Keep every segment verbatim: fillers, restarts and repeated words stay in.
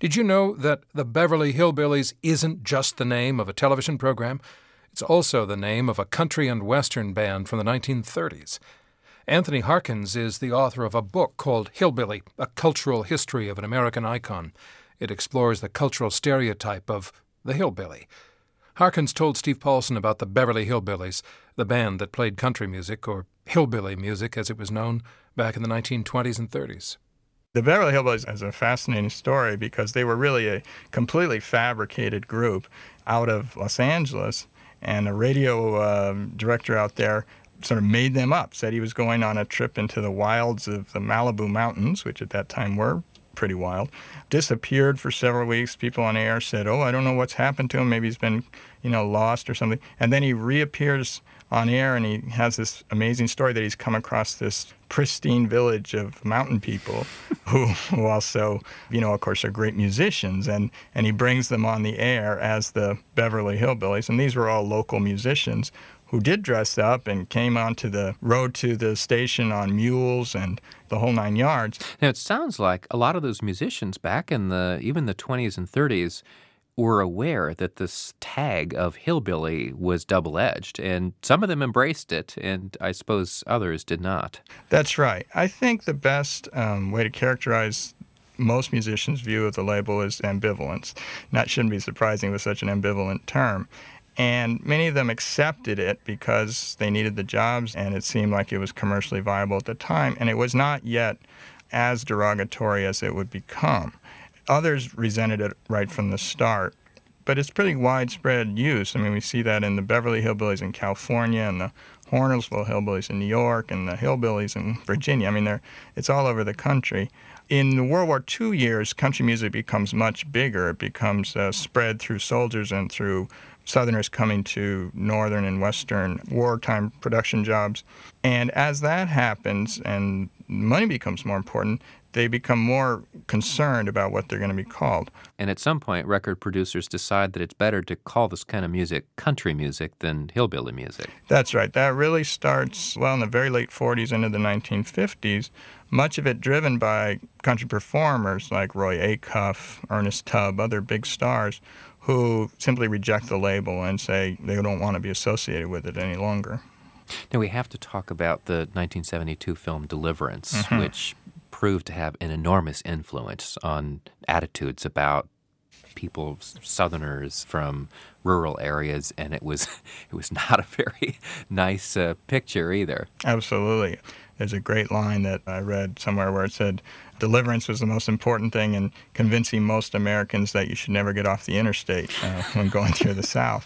Did you know that the Beverly Hillbillies isn't just the name of a television program? It's also the name of a country and western band from the nineteen thirties. Anthony Harkins is the author of a book called Hillbilly, A Cultural History of an American Icon. It explores the cultural stereotype of the hillbilly. Harkins told Steve Paulson about the Beverly Hillbillies, the band that played country music, or hillbilly music as it was known, back in the nineteen twenties and thirties. The Beverly Hillbillies is a fascinating story because they were really a completely fabricated group out of Los Angeles, and a radio uh, director out there sort of made them up, said he was going on a trip into the wilds of the Malibu Mountains, which at that time were pretty wild, disappeared for several weeks. People on air said, oh, I don't know what's happened to him. Maybe he's been, you know, lost or something. And then he reappears on air, and he has this amazing story that he's come across this pristine village of mountain people who, who also, you know, of course, are great musicians. And, and he brings them on the air as the Beverly Hillbillies. And these were all local musicians who did dress up and came onto the road to the station on mules and the whole nine yards. Now, it sounds like a lot of those musicians back in the even the twenties and thirties were aware that this tag of hillbilly was double-edged, and some of them embraced it, and I suppose others did not. That's right. I think the best um, way to characterize most musicians' view of the label is ambivalence. And that shouldn't be surprising with such an ambivalent term. And many of them accepted it because they needed the jobs, and it seemed like it was commercially viable at the time, and it was not yet as derogatory as it would become. Others resented it right from the start, but it's pretty widespread use. I mean, we see that in the Beverly Hillbillies in California and the Hornersville Hillbillies in New York and the Hillbillies in Virginia. I mean, they're, it's all over the country. In the World War Two years, country music becomes much bigger. It becomes uh, spread through soldiers and through Southerners coming to Northern and Western wartime production jobs. And as that happens and money becomes more important, they become more concerned about what they're going to be called. And at some point, record producers decide that it's better to call this kind of music country music than hillbilly music. That's right. That really starts, well, in the very late forties into the nineteen fifties, much of it driven by country performers like Roy Acuff, Ernest Tubb, other big stars, who simply reject the label and say they don't want to be associated with it any longer. Now, we have to talk about the nineteen seventy-two film Deliverance, mm-hmm. which proved to have an enormous influence on attitudes about people, Southerners from rural areas, and it was it was not a very nice uh, picture either. Absolutely. There's a great line that I read somewhere where it said, deliverance was the most important thing in convincing most Americans that you should never get off the interstate uh, when going through the South.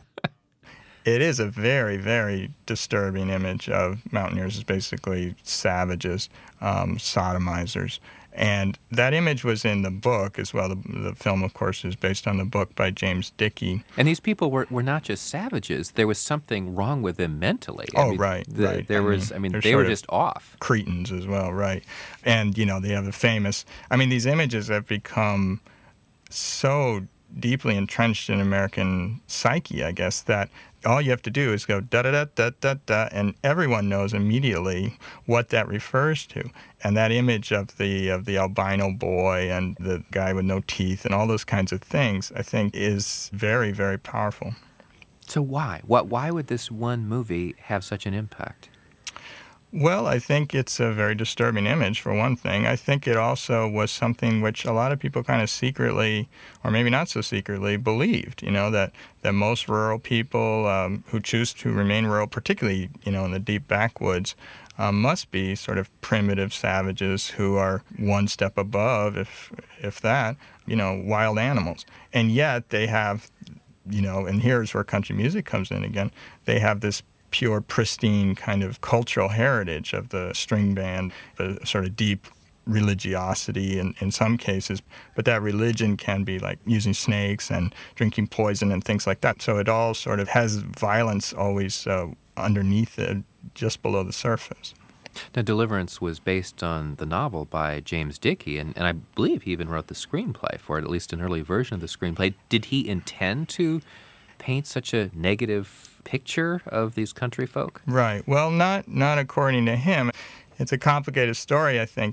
It is a very, very disturbing image of mountaineers as basically savages, um, sodomizers. And that image was in the book as well. The, the film, of course, is based on the book by James Dickey. And these people were, were not just savages. There was something wrong with them mentally. Oh, I mean, right, the, right. There I was, mean, I mean, they were just off. Cretins as well, right. And, you know, they have the famous, I mean, these images have become so deeply entrenched in American psyche, I guess, that all you have to do is go da-da-da-da-da-da, and everyone knows immediately what that refers to. And that image of the of the albino boy and the guy with no teeth and all those kinds of things, I think, is very, very powerful. So why? What? Why would this one movie have such an impact? Well, I think it's a very disturbing image, for one thing. I think it also was something which a lot of people kind of secretly, or maybe not so secretly, believed, you know, that, that most rural people um, who choose to remain rural, particularly, you know, in the deep backwoods, um, must be sort of primitive savages who are one step above, if if that, you know, wild animals. And yet they have, you know, and here's where country music comes in again, they have this pure, pristine kind of cultural heritage of the string band, the sort of deep religiosity in, in some cases, but that religion can be like using snakes and drinking poison and things like that. So it all sort of has violence always uh, underneath it, just below the surface. Now, Deliverance was based on the novel by James Dickey, and, and I believe he even wrote the screenplay for it, at least an early version of the screenplay. Did he intend to paint such a negative picture of these country folk? Right. Well, not not according to him. It's a complicated story, I think.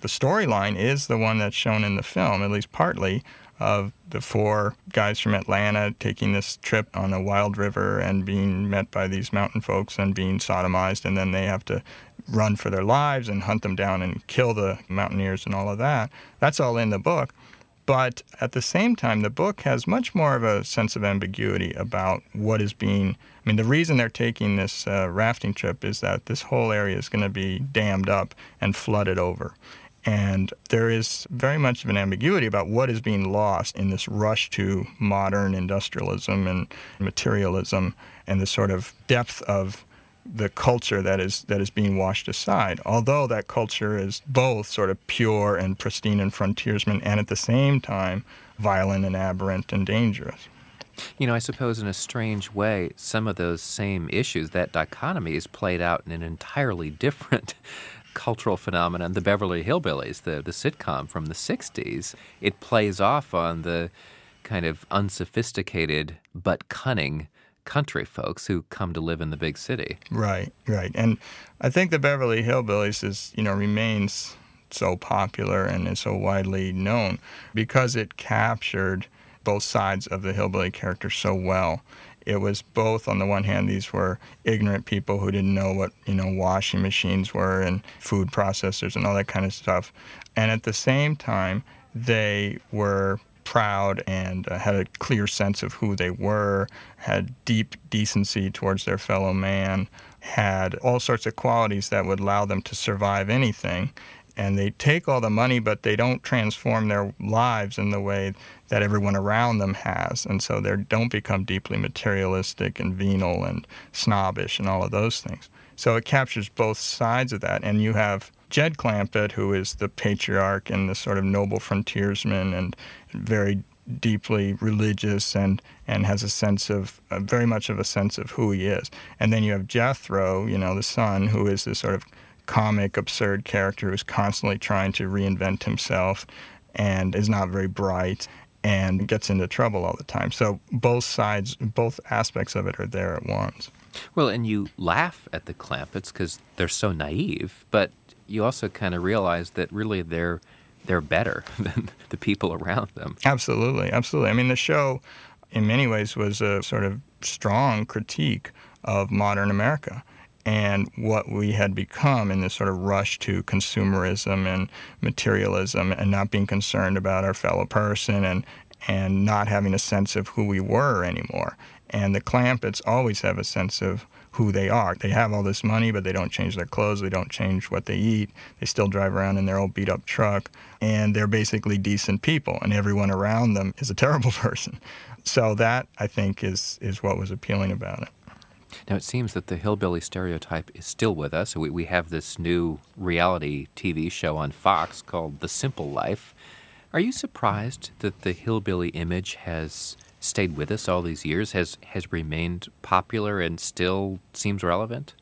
the storyline is the one that's shown in the film, at least partly, of the four guys from Atlanta taking this trip on a wild river and being met by these mountain folks and being sodomized, and then they have to run for their lives and hunt them down and kill the mountaineers and all of that. That's all in the book. But at the same time, the book has much more of a sense of ambiguity about what is being... I mean, the reason they're taking this uh, rafting trip is that this whole area is going to be dammed up and flooded over. And there is very much of an ambiguity about what is being lost in this rush to modern industrialism and materialism and the sort of depth of the culture that is that is being washed aside, although that culture is both sort of pure and pristine and frontiersman and at the same time violent and aberrant and dangerous. You know, I suppose in a strange way, some of those same issues, that dichotomy is played out in an entirely different cultural phenomenon, the Beverly Hillbillies, the, the sitcom from the sixties. It plays off on the kind of unsophisticated but cunning country folks who come to live in the big city. Right, right. And I think the Beverly Hillbillies is, you know, remains so popular and is so widely known because it captured both sides of the hillbilly character so well. It was both, on the one hand, these were ignorant people who didn't know what, you know, washing machines were and food processors and all that kind of stuff. And at the same time, they were proud and uh, had a clear sense of who they were, had deep decency towards their fellow man, had all sorts of qualities that would allow them to survive anything. And they take all the money, but they don't transform their lives in the way that everyone around them has. And so they don't become deeply materialistic and venal and snobbish and all of those things. So it captures both sides of that. And you have Jed Clampett, who is the patriarch and the sort of noble frontiersman and very deeply religious and, and has a sense of, uh, very much of a sense of who he is. And then you have Jethro, you know, the son, who is this sort of comic, absurd character who's constantly trying to reinvent himself and is not very bright and gets into trouble all the time. So both sides, both aspects of it are there at once. Well, and you laugh at the Clampetts because they're so naive, but you also kind of realize that really they're they're better than the people around them. Absolutely, absolutely. I mean, the show, in many ways, was a sort of strong critique of modern America and what we had become in this sort of rush to consumerism and materialism and not being concerned about our fellow person and, and not having a sense of who we were anymore. And the Clampetts always have a sense of who they are. They have all this money, but they don't change their clothes. They don't change what they eat. They still drive around in their old beat-up truck. And they're basically decent people, and everyone around them is a terrible person. So that, I think, is, is what was appealing about it. Now, it seems that the hillbilly stereotype is still with us. We, we have this new reality T V show on Fox called The Simple Life. Are you surprised that the hillbilly image has stayed with us all these years, has has remained popular and still seems relevant?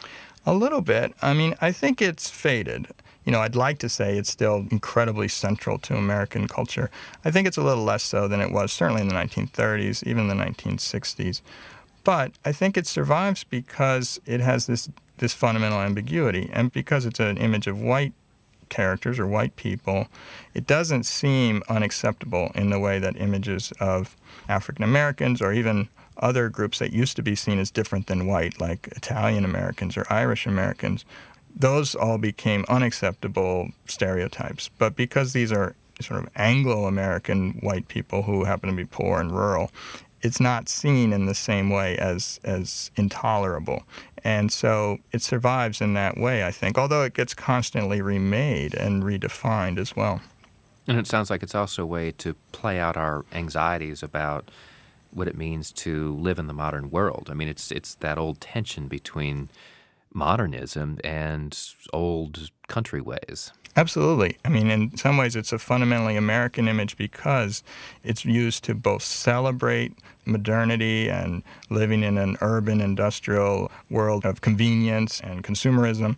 A little bit. I mean, I think it's faded. You know, I'd like to say it's still incredibly central to American culture. I think it's a little less so than it was, certainly in the nineteen thirties, even the nineteen sixties. But I think it survives because it has this, this fundamental ambiguity, and because it's an image of white characters or white people, it doesn't seem unacceptable in the way that images of African Americans or even other groups that used to be seen as different than white, like Italian Americans or Irish Americans, those all became unacceptable stereotypes. But because these are sort of Anglo-American white people who happen to be poor and rural, it's not seen in the same way as as intolerable. And so it survives in that way, I think, although it gets constantly remade and redefined as well. And it sounds like it's also a way to play out our anxieties about what it means to live in the modern world. I mean, it's it's that old tension between modernism and old country ways. Absolutely. I mean, in some ways, it's a fundamentally American image because it's used to both celebrate modernity and living in an urban industrial world of convenience and consumerism,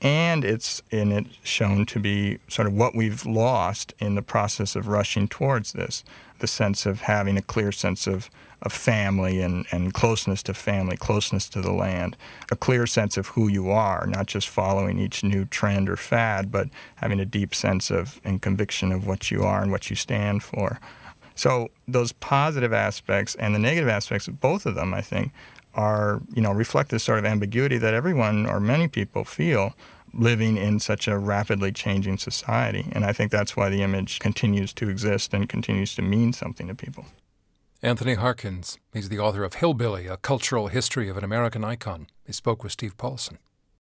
And it's in it shown to be sort of what we've lost in the process of rushing towards this, the sense of having a clear sense of, of family and, and closeness to family, closeness to the land, a clear sense of who you are, not just following each new trend or fad, but having a deep sense of and conviction of what you are and what you stand for. So those positive aspects and the negative aspects of both of them, I think, are, you know, reflect this sort of ambiguity that everyone or many people feel living in such a rapidly changing society. And I think that's why the image continues to exist and continues to mean something to people. Anthony Harkins, he's the author of Hillbilly, A Cultural History of an American Icon. He spoke with Steve Paulson.